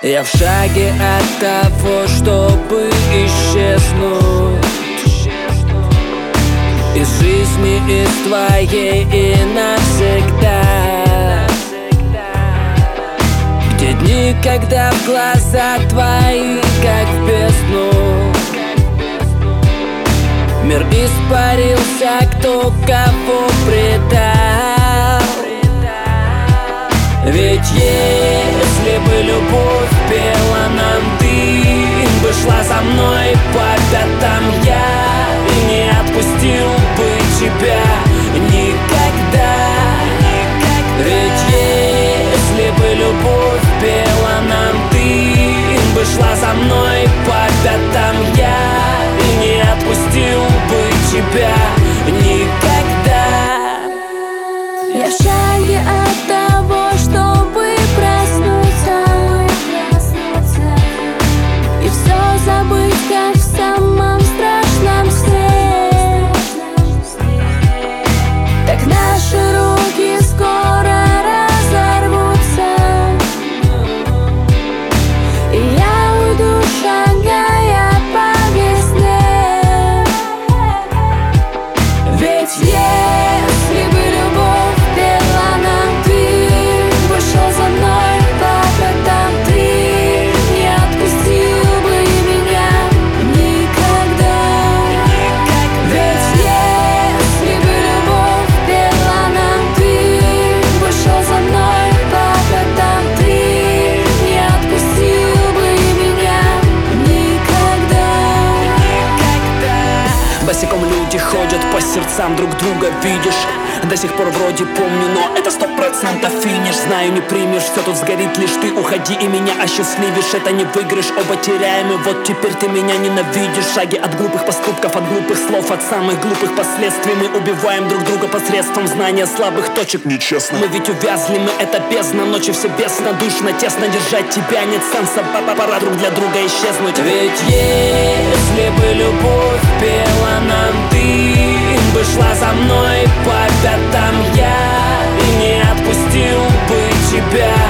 Я в шаге от того, чтобы исчезнуть из жизни, из твоей и навсегда. Где дни, когда в глаза твои, как в бездну, мир испарился, кто кого предал. Ведь если бы любовь пела нам, ты бы шла за мной по пятам, я не отпустил бы тебя никогда. Ведь если бы любовь пела нам, ты бы шла за мной по пятам, я не отпустил бы тебя никогда. Я в шаге от того, чтобы проснуться и все забыть, как в самом страшном сне. Так наши руки скоро разорвутся, и я уйду, шагая по весне. Ведь если бы любовь пела нам, ты бы шел за мной по пятам, ты не отпустил бы меня никогда. Ведь если бы любовь пела нам, ты бы шел за мной по пятам, ты не отпустил бы меня никогда. Босиком люди ходят по сердцам друг друга, видишь. До сих пор вроде помню, но это 100% финиш. Знаю, не примешь, все тут сгорит, лишь ты уходи и меня осчастливишь. Это не выигрыш, оба теряем, и вот теперь ты меня ненавидишь. Шаги от глупых поступков, от глупых слов, от самых глупых последствий. Мы убиваем друг друга посредством знания слабых точек. Нечестно. Мы ведь увязли, мы это бездна, ночи все бесно, душно, тесно. Держать тебя нет сенса, пора друг для друга исчезнуть. Ведь если бы любовь пела нам, ты бы шла за мной по пятам, я не отпустил бы тебя